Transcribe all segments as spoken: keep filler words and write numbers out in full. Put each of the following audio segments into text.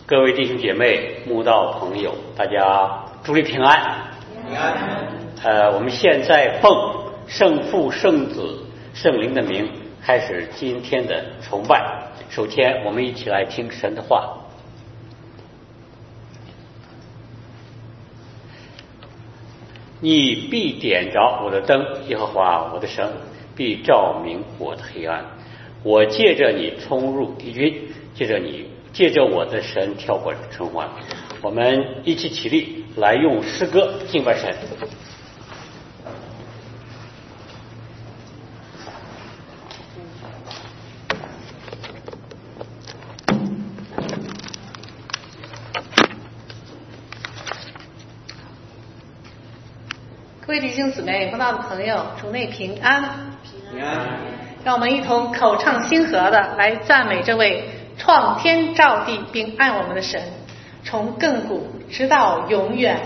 各位弟兄姐妹、慕道朋友，大家主内平安。 平安。 呃，我们现在奉圣父、圣子、圣灵的名开始今天的崇拜。首先，我们一起来听神的话。你必点着我的灯，耶和华我的神必照明我的黑暗。我借着你冲入敌军，借着你借着我的神跳过城环。我们一起起立，来用诗歌敬拜神。 各位弟兄姊妹、慕道的朋友，主内平安。 平安。 让我们一同口唱心和的来赞美这位创天造地并爱我们的神，从亘古直到永远。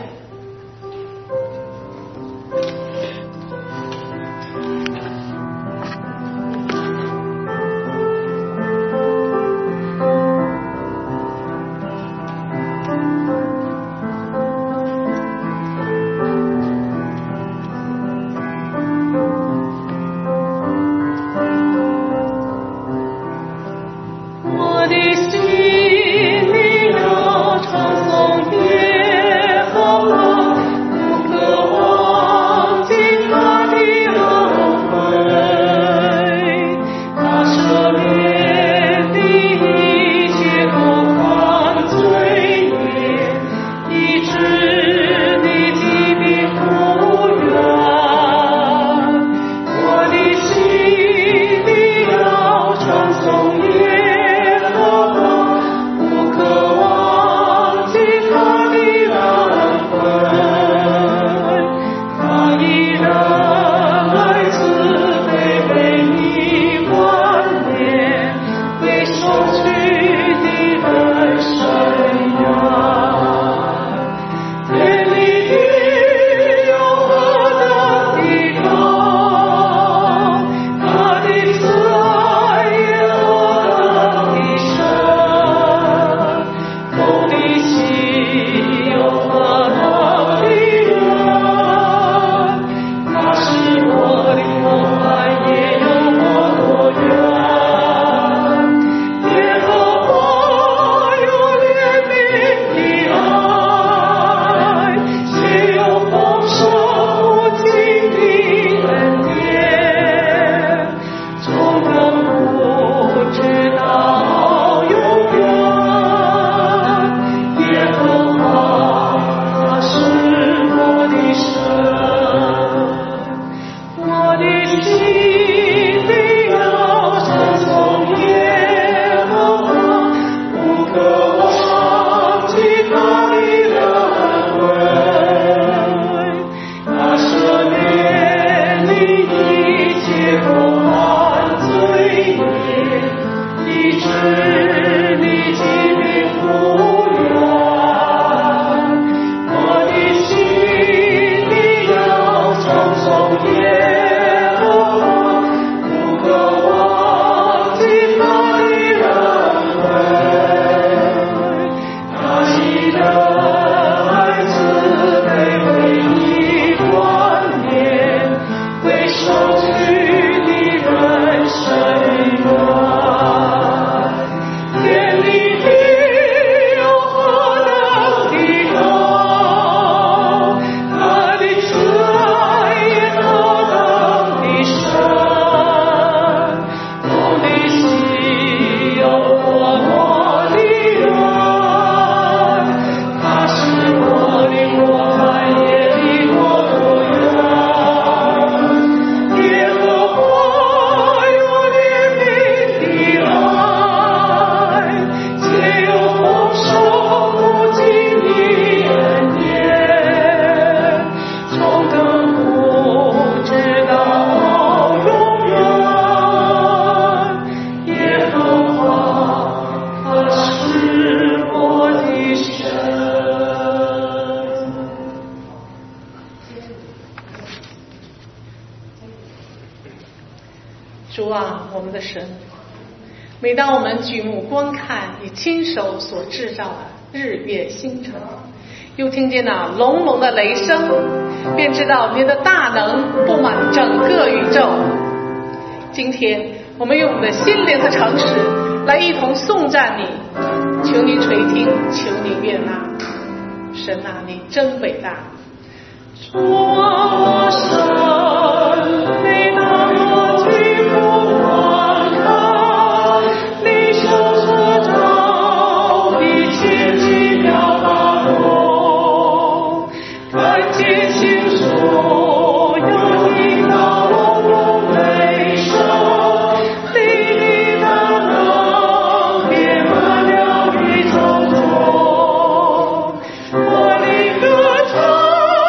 每当我们举目观看你亲手所制造的日月星辰，又听见那隆隆的雷声，便知道你的大能布满整个宇宙。今天我们用我们的心灵和诚实来一同颂赞你，求你垂听，求你悦纳。神啊，你真伟大。主啊，神，你那么举目观看，你手所造的千奇妙大功，看见星所有听到隆隆雷声，你的大能遍满了宇宙中，我的歌唱。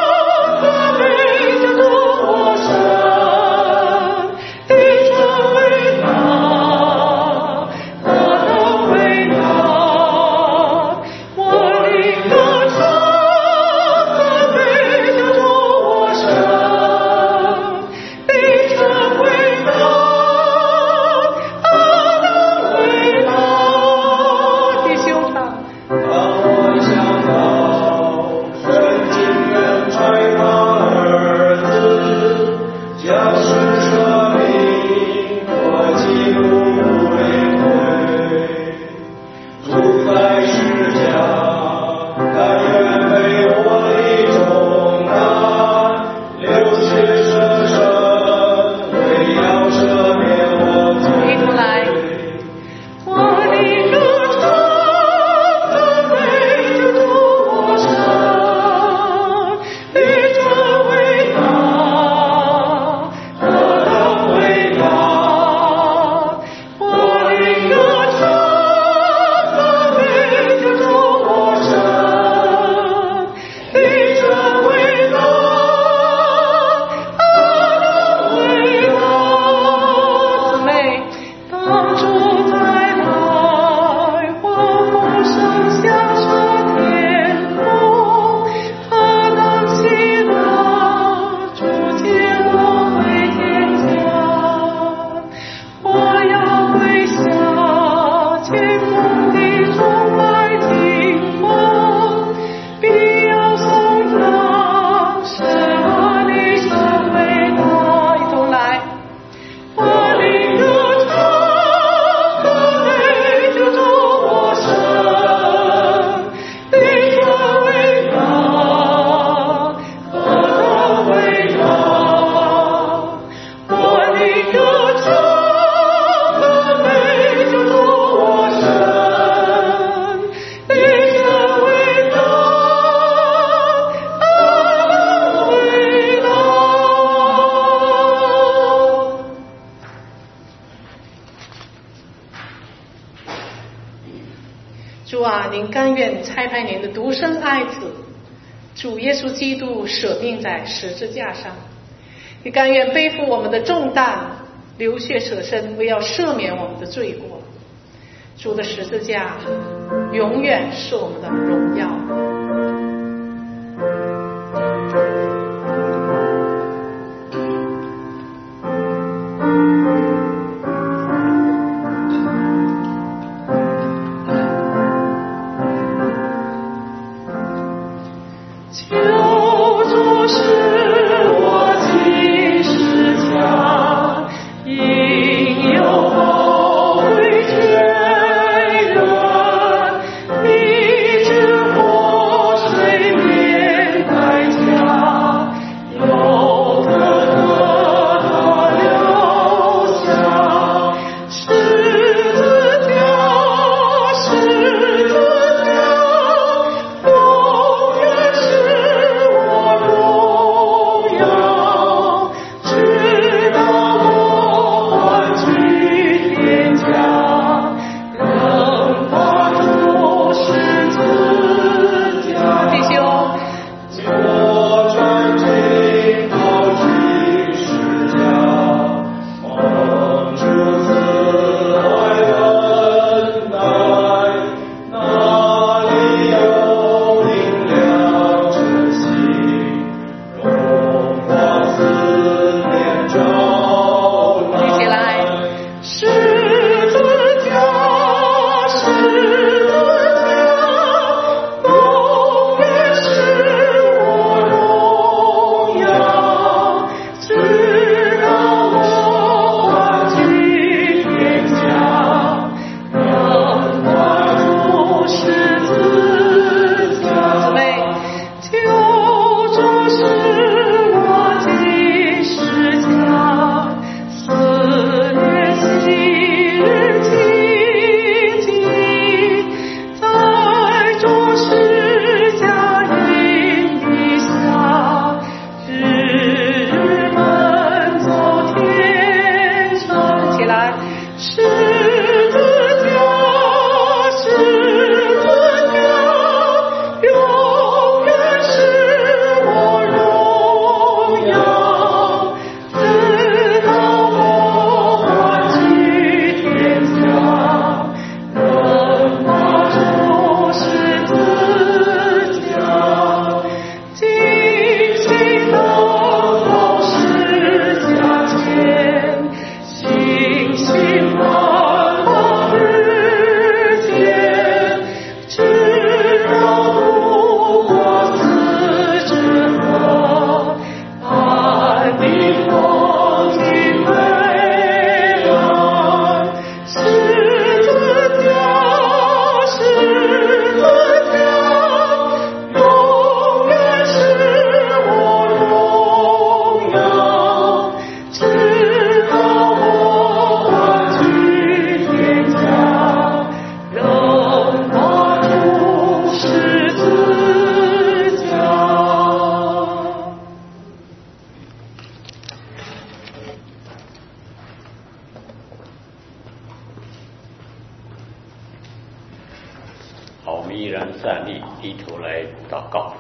主啊，您甘愿差派您的独生爱子主耶稣基督舍命在十字架上，你甘愿背负我们的重担，流血舍身，为要赦免我们的罪过。主的十字架永远是我们的荣耀。 站立，低头来祷告。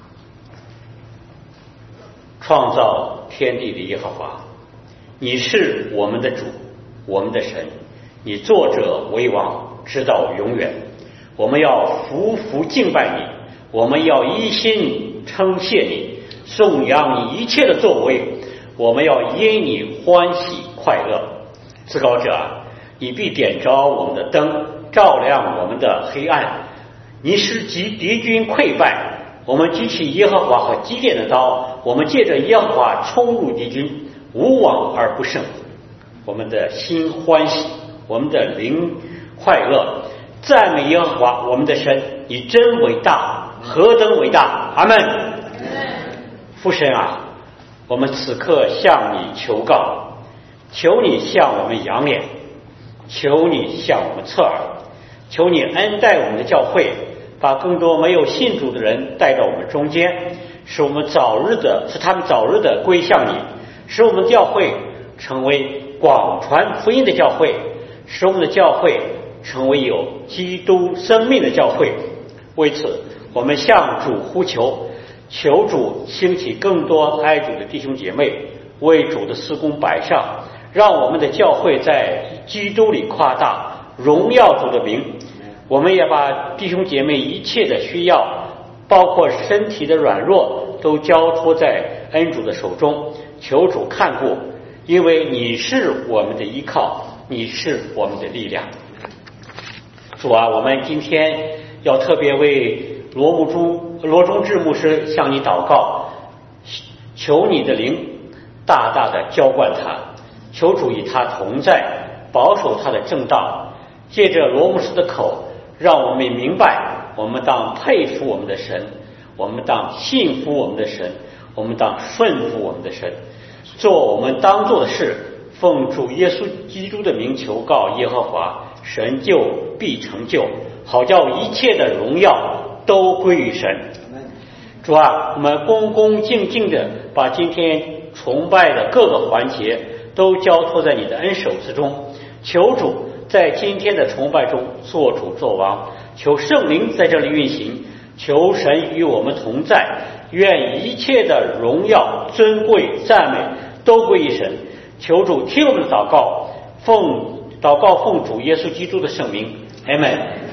创造天地的耶和华，你是我们的主，我们的神，你作者为王，直到永远。我们要匍匐敬拜你，我们要一心称谢你，颂扬你一切的作为，我们要因你欢喜快乐。至高者啊，你必点着我们的灯，照亮我们的黑暗。你使敌敌军溃败，我们举起耶和华和基甸的刀，我们借着耶和华冲入敌军，无往而不胜。我们的心欢喜，我们的灵快乐，赞美耶和华我们的神，你真伟大，何等伟大！阿们。父神啊，我们此刻向你求告，求你向我们扬脸，求你向我们侧耳，求你恩待我们的教会，把更多没有信主的人带到我们中间，使我们早日的使他们早日的归向你，使我们教会成为广传福音的教会，使我们的教会成为有基督生命的教会。为此我们向主呼求，求主兴起更多爱主的弟兄姐妹，为主的事工摆上，让我们的教会在基督里夸大，荣耀主的名。我们也把弟兄姐妹一切的需要，包括身体的软弱，都交托在恩主的手中，求主看顾，因为你是我们的依靠，你是我们的力量。主啊，我们今天要特别为罗牧珠罗中志牧师向你祷告，求你的灵大大的浇灌他，求主与他同在，保守他的正道，借着罗牧师的口，让我们明白，我们当佩服我们的神，我们当信服我们的神，我们当顺服我们的神，做我们当做的事，奉主耶稣基督的名求告耶和华，神就必成就，好叫一切的荣耀都归于神。主啊，我们恭恭敬敬的把今天崇拜的各个环节都交托在你的恩手之中，求主在今天的崇拜中做主做王，求圣灵在这里运行，求神与我们同在，愿一切的荣耀尊贵赞美都归于神。求主听我们的祷告，奉祷告奉主耶稣基督的圣名，阿们。